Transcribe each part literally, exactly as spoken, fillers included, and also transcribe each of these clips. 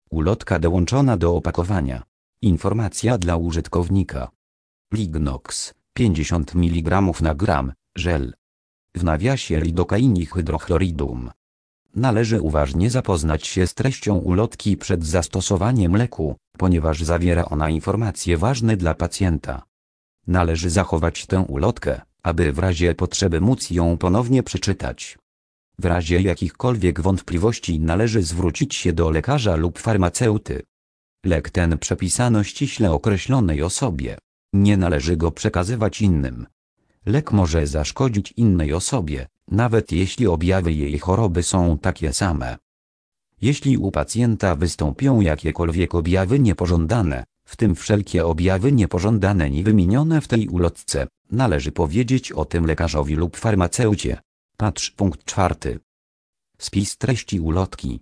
Ulotka dołączona do opakowania. Informacja dla użytkownika. Lignox, pięćdziesiąt miligramów na gram, żel. W nawiasie lidokainihydrochloridum. Należy uważnie zapoznać się z treścią ulotki przed zastosowaniem leku, ponieważ zawiera ona informacje ważne dla pacjenta. Należy zachować tę ulotkę, aby w razie potrzeby móc ją ponownie przeczytać. W razie jakichkolwiek wątpliwości należy zwrócić się do lekarza lub farmaceuty. Lek ten przepisano ściśle określonej osobie. Nie należy go przekazywać innym. Lek może zaszkodzić innej osobie, nawet jeśli objawy jej choroby są takie same. Jeśli u pacjenta wystąpią jakiekolwiek objawy niepożądane, w tym wszelkie objawy niepożądane niewymienione w tej ulotce, należy powiedzieć o tym lekarzowi lub farmaceucie. Patrz punkt czwarty. Spis treści ulotki.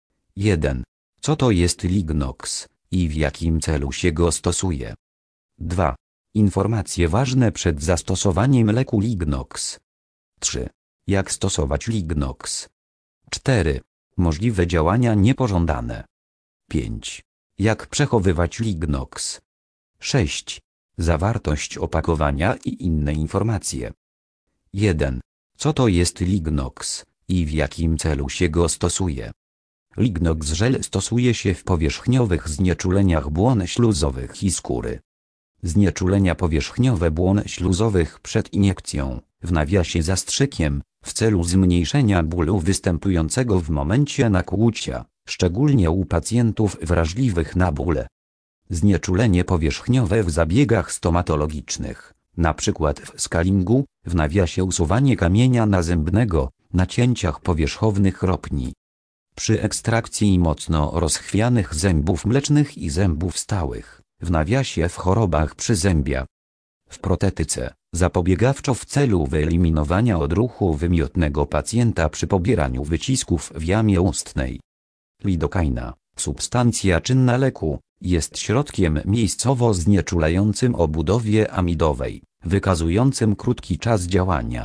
jeden. Co to jest Lignox i w jakim celu się go stosuje? dwa. Informacje ważne przed zastosowaniem leku Lignox. trzy. Jak stosować Lignox? cztery. Możliwe działania niepożądane. pięć. Jak przechowywać Lignox? sześć. Zawartość opakowania i inne informacje. jeden. Co to jest Lignox i w jakim celu się go stosuje? Lignox żel stosuje się w powierzchniowych znieczuleniach błon śluzowych i skóry. Znieczulenia powierzchniowe błon śluzowych przed iniekcją, w nawiasie zastrzykiem, w celu zmniejszenia bólu występującego w momencie nakłucia, szczególnie u pacjentów wrażliwych na bóle. Znieczulenie powierzchniowe w zabiegach stomatologicznych, np. w scalingu, w nawiasie usuwanie kamienia nazębnego, na cięciach powierzchownych ropni. Przy ekstrakcji mocno rozchwianych zębów mlecznych i zębów stałych, w nawiasie w chorobach przyzębia. W protetyce, zapobiegawczo w celu wyeliminowania odruchu wymiotnego pacjenta przy pobieraniu wycisków w jamie ustnej. Lidokaina, substancja czynna leku, jest środkiem miejscowo znieczulającym o budowie amidowej, wykazującym krótki czas działania.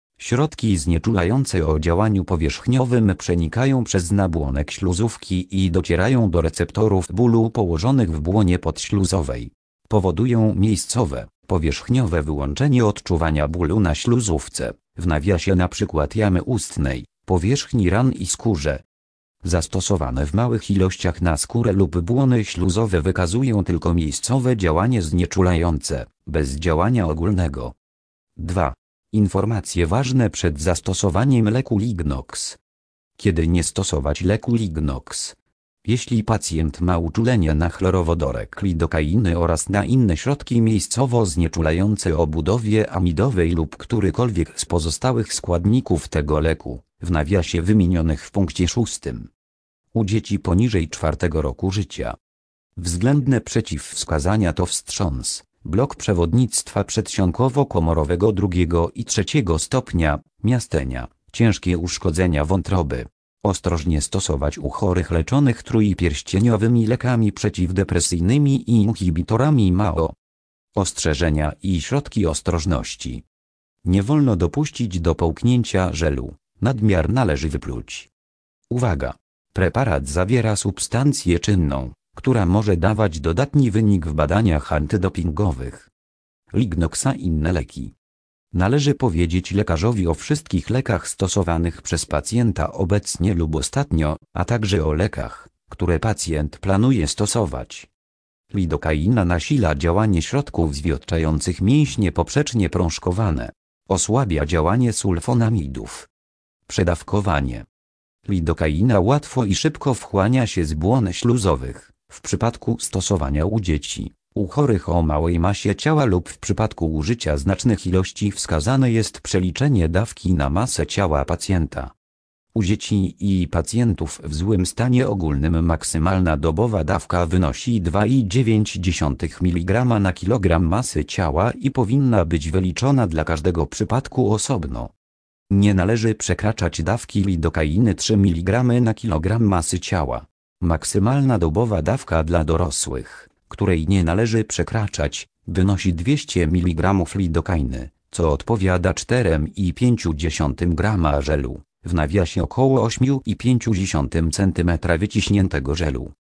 Środki znieczulające o działaniu powierzchniowym przenikają przez nabłonek śluzówki i docierają do receptorów bólu położonych w błonie podśluzowej. Powodują miejscowe, powierzchniowe wyłączenie odczuwania bólu na śluzówce, w nawiasie np. jamy ustnej, powierzchni ran i skórze. Zastosowane w małych ilościach na skórę lub błony śluzowe wykazują tylko miejscowe działanie znieczulające, bez działania ogólnego. dwa. Informacje ważne przed zastosowaniem leku Lignox. Kiedy nie stosować leku Lignox? Jeśli pacjent ma uczulenie na chlorowodorek lidokainy oraz na inne środki miejscowo znieczulające o budowie amidowej lub którykolwiek z pozostałych składników tego leku, w nawiasie wymienionych w punkcie szóstym. U dzieci poniżej czwartego roku życia. Względne przeciwwskazania to wstrząs, blok przewodnictwa przedsionkowo-komorowego drugiego i trzeciego stopnia, miastenia, ciężkie uszkodzenia wątroby. Ostrożnie stosować u chorych leczonych trójpierścieniowymi lekami przeciwdepresyjnymi i inhibitorami M A O. Ostrzeżenia i środki ostrożności. Nie wolno dopuścić do połknięcia żelu, nadmiar należy wypluć. Uwaga! Preparat zawiera substancję czynną, która może dawać dodatni wynik w badaniach antydopingowych. Lignoxa inne leki. Należy powiedzieć lekarzowi o wszystkich lekach stosowanych przez pacjenta obecnie lub ostatnio, a także o lekach, które pacjent planuje stosować. Lidokaina nasila działanie środków zwiotczających mięśnie poprzecznie prążkowane. Osłabia działanie sulfonamidów. Przedawkowanie. Lidokaina łatwo i szybko wchłania się z błon śluzowych, w przypadku stosowania u dzieci, u chorych o małej masie ciała lub w przypadku użycia znacznych ilości wskazane jest przeliczenie dawki na masę ciała pacjenta. U dzieci i pacjentów w złym stanie ogólnym maksymalna dobowa dawka wynosi dwa przecinek dziewięć miligrama na kilogram masy ciała i powinna być wyliczona dla każdego przypadku osobno. Nie należy przekraczać dawki lidokainy trzy miligramy na kilogram masy ciała. Maksymalna dobowa dawka dla dorosłych, której nie należy przekraczać, wynosi dwieście miligramów lidokainy, co odpowiada cztery przecinek pięć grama żelu, w nawiasie około osiem przecinek pięć centymetra wyciśniętego żelu.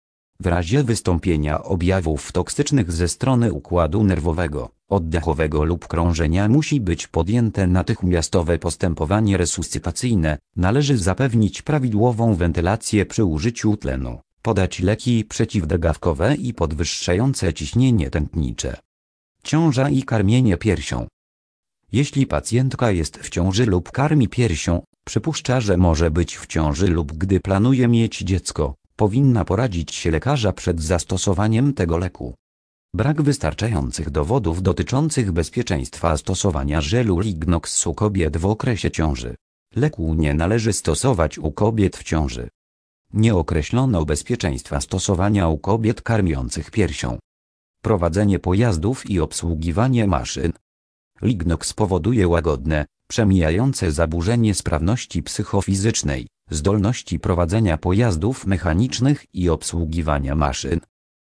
W razie wystąpienia objawów toksycznych ze strony układu nerwowego, oddechowego lub krążenia musi być podjęte natychmiastowe postępowanie resuscytacyjne, należy zapewnić prawidłową wentylację przy użyciu tlenu, podać leki przeciwdrgawkowe i podwyższające ciśnienie tętnicze. Ciąża i karmienie piersią. Jeśli pacjentka jest w ciąży lub karmi piersią, przypuszcza, że może być w ciąży lub gdy planuje mieć dziecko, powinna poradzić się lekarza przed zastosowaniem tego leku. Brak wystarczających dowodów dotyczących bezpieczeństwa stosowania żelu Lignox u kobiet w okresie ciąży. Leku nie należy stosować u kobiet w ciąży. Nie określono bezpieczeństwa stosowania u kobiet karmiących piersią. Prowadzenie pojazdów i obsługiwanie maszyn. Lignox powoduje łagodne, przemijające zaburzenie sprawności psychofizycznej, zdolności prowadzenia pojazdów mechanicznych i obsługiwania maszyn.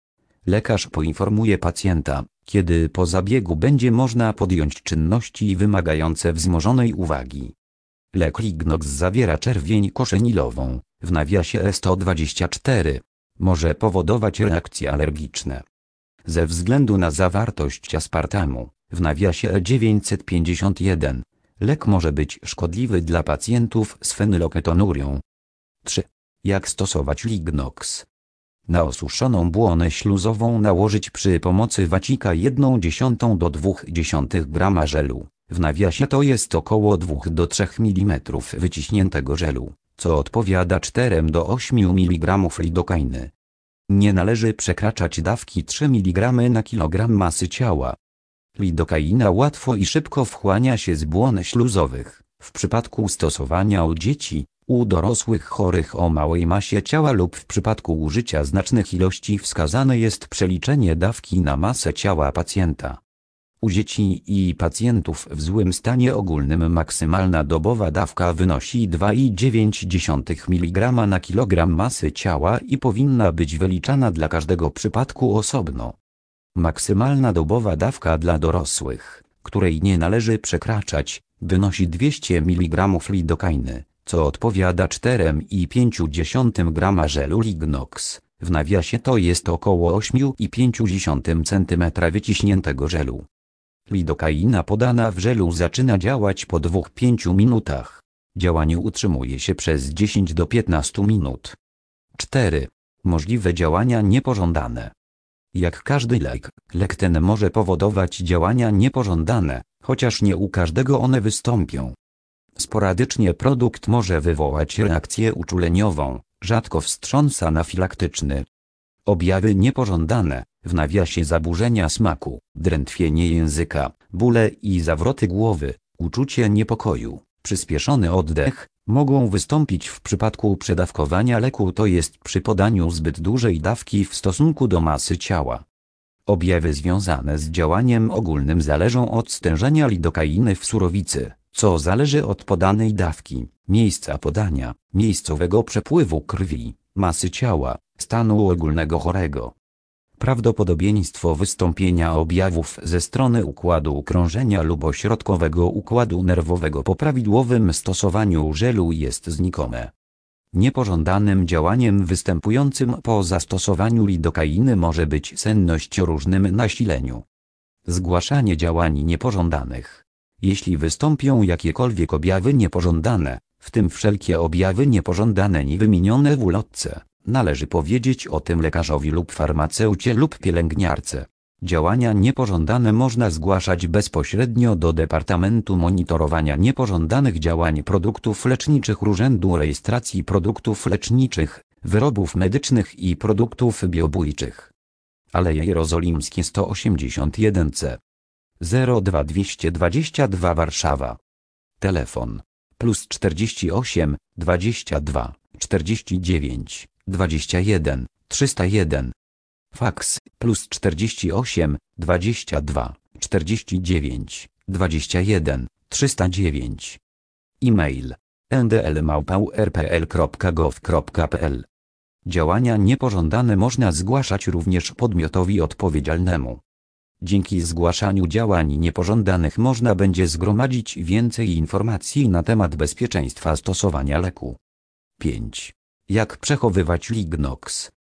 Lekarz poinformuje pacjenta, kiedy po zabiegu będzie można podjąć czynności wymagające wzmożonej uwagi. Lek Lignox zawiera czerwień koszenilową, w nawiasie E sto dwadzieścia cztery. Może powodować reakcje alergiczne. Ze względu na zawartość aspartamu, w nawiasie E dziewięćset pięćdziesiąt jeden, lek może być szkodliwy dla pacjentów z fenyloketonurią. trzy. Jak stosować Lignox? Na osuszoną błonę śluzową nałożyć przy pomocy wacika jedną dziesiątą do dwóch dziesiątych grama żelu, w nawiasie to jest około dwa do trzech milimetrów wyciśniętego żelu, co odpowiada czterem do ośmiu miligramów lidokainy. Nie należy przekraczać dawki trzy miligramy na kilogram masy ciała. Lidokaina łatwo i szybko wchłania się z błon śluzowych, w przypadku stosowania u dzieci, u dorosłych chorych o małej masie ciała lub w przypadku użycia znacznych ilości wskazane jest przeliczenie dawki na masę ciała pacjenta. U dzieci i pacjentów w złym stanie ogólnym maksymalna dobowa dawka wynosi dwa i dziewięć dziesiątych miligrama na kilogram masy ciała i powinna być wyliczana dla każdego przypadku osobno. Maksymalna dobowa dawka dla dorosłych, której nie należy przekraczać, wynosi dwieście miligramów lidokainy, co odpowiada cztery i pięć dziesiątych grama żelu Lignox, w nawiasie to jest około osiem i pięć dziesiątych centymetra wyciśniętego żelu. Lidokaina podana w żelu zaczyna działać po dwóch do pięciu minutach. Działanie utrzymuje się przez dziesięć do piętnastu minut. cztery. Możliwe działania niepożądane. Jak każdy lek, lek ten może powodować działania niepożądane, chociaż nie u każdego one wystąpią. Sporadycznie produkt może wywołać reakcję uczuleniową, rzadko wstrząs anafilaktyczny. Objawy niepożądane, w nawiasie zaburzenia smaku, drętwienie języka, bóle i zawroty głowy, uczucie niepokoju, przyspieszony oddech, mogą wystąpić w przypadku przedawkowania leku, to jest przy podaniu zbyt dużej dawki w stosunku do masy ciała. Objawy związane z działaniem ogólnym zależą od stężenia lidokainy w surowicy, co zależy od podanej dawki, miejsca podania, miejscowego przepływu krwi, masy ciała, stanu ogólnego chorego. Prawdopodobieństwo wystąpienia objawów ze strony układu krążenia lub ośrodkowego układu nerwowego po prawidłowym stosowaniu żelu jest znikome. Niepożądanym działaniem występującym po zastosowaniu lidokainy może być senność o różnym nasileniu. Zgłaszanie działań niepożądanych. Jeśli wystąpią jakiekolwiek objawy niepożądane, w tym wszelkie objawy niepożądane nie wymienione w ulotce, należy powiedzieć o tym lekarzowi lub farmaceucie lub pielęgniarce. Działania niepożądane można zgłaszać bezpośrednio do Departamentu Monitorowania Niepożądanych Działań Produktów Leczniczych Urzędu Rejestracji Produktów Leczniczych, Wyrobów Medycznych i Produktów Biobójczych. Aleje Jerozolimskie sto osiemdziesiąt jeden C. zero dwa dwieście dwadzieścia dwa Warszawa. Telefon plus czterdzieści osiem, dwadzieścia dwa, czterdzieści dziewięć, dwadzieścia jeden, trzysta jeden. Faks plus czterdzieści osiem, dwadzieścia dwa, czterdzieści dziewięć, dwadzieścia jeden, trzysta dziewięć. E-mail n d l małpa u r p l kropka gov kropka p l. Działania niepożądane można zgłaszać również podmiotowi odpowiedzialnemu. Dzięki zgłaszaniu działań niepożądanych można będzie zgromadzić więcej informacji na temat bezpieczeństwa stosowania leku. pięć. Jak przechowywać Lignox?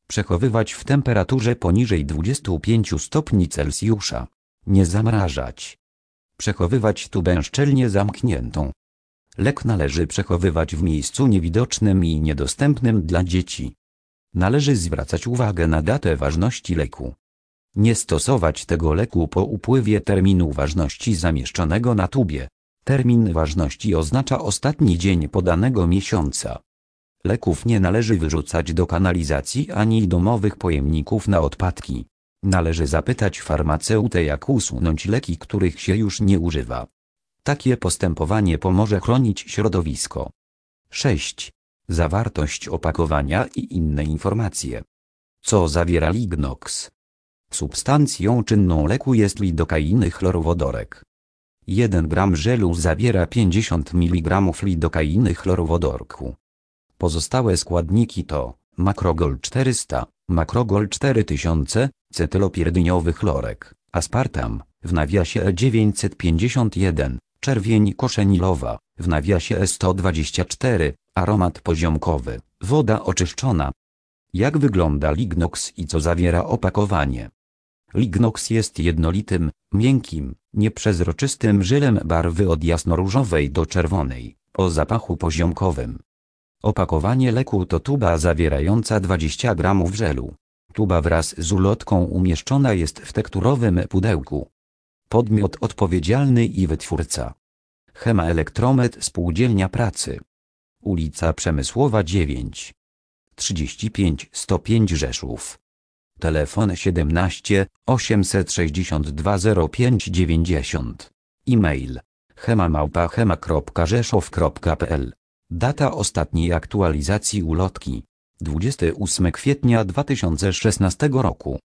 Przechowywać w temperaturze poniżej dwudziestu pięciu stopni Celsjusza. Nie zamrażać. Przechowywać tubę szczelnie zamkniętą. Lek należy przechowywać w miejscu niewidocznym i niedostępnym dla dzieci. Należy zwracać uwagę na datę ważności leku. Nie stosować tego leku po upływie terminu ważności zamieszczonego na tubie. Termin ważności oznacza ostatni dzień podanego miesiąca. Leków nie należy wyrzucać do kanalizacji ani domowych pojemników na odpadki. Należy zapytać farmaceutę, jak usunąć leki, których się już nie używa. Takie postępowanie pomoże chronić środowisko. sześć. Zawartość opakowania i inne informacje. Co zawiera Lignox? Substancją czynną leku jest lidokainy chlorowodorek. jeden gram żelu zawiera pięćdziesiąt miligramów lidokainy chlorowodorku. Pozostałe składniki to makrogol czterysta, makrogol cztery tysiące, cetylopierdyniowy chlorek, aspartam, w nawiasie E dziewięćset pięćdziesiąt jeden, czerwień koszenilowa, w nawiasie E sto dwadzieścia cztery, aromat poziomkowy, woda oczyszczona. Jak wygląda Lignox i co zawiera opakowanie? Lignox jest jednolitym, miękkim, nieprzezroczystym żelem barwy od jasnoróżowej do czerwonej, o zapachu poziomkowym. Opakowanie leku to tuba zawierająca dwadzieścia gramów żelu. Tuba wraz z ulotką umieszczona jest w tekturowym pudełku. Podmiot odpowiedzialny i wytwórca: Chema Elektromet Spółdzielnia Pracy. Ulica Przemysłowa dziewięć, trzydzieści pięć sto pięć Rzeszów. Telefon siedemnaście, osiemset sześćdziesiąt dwa zero pięć dziewięćdziesiąt. E-mail: chema małpa chema kropka rzeszów kropka p l. Data ostatniej aktualizacji ulotki: dwudziestego ósmego kwietnia dwa tysiące szesnastego roku.